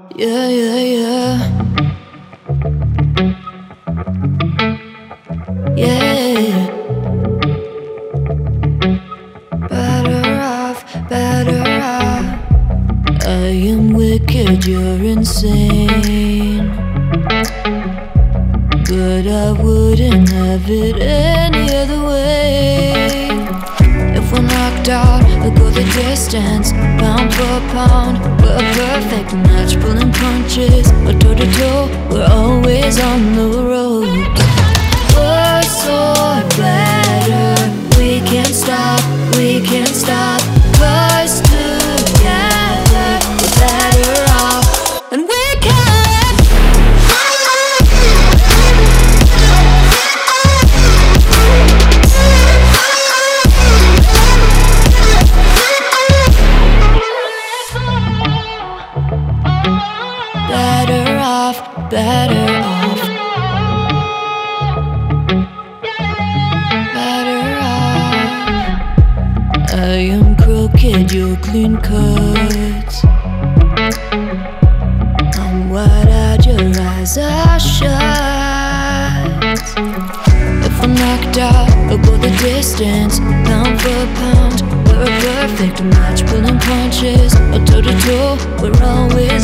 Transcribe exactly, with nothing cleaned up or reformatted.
Yeah, yeah, yeah. Yeah. Better off, better off. I am wicked, you're insane. But I wouldn't have it any other way. If we're knocked out, we'll go the distance, pound for pound. We're a perfect match, pulling punches. We're toe to toe, we're always on the road. We're so better, we can't stop, we can't stop. 'Cause together we're better off, and we can. Better off, better off. Better off. I am crooked, you're clean cut. I'm wide-eyed, your eyes are shut. If we're knocked out, we'll go the distance, pound for pound. We're a perfect match, pulling punches. Or toe to toe, we're always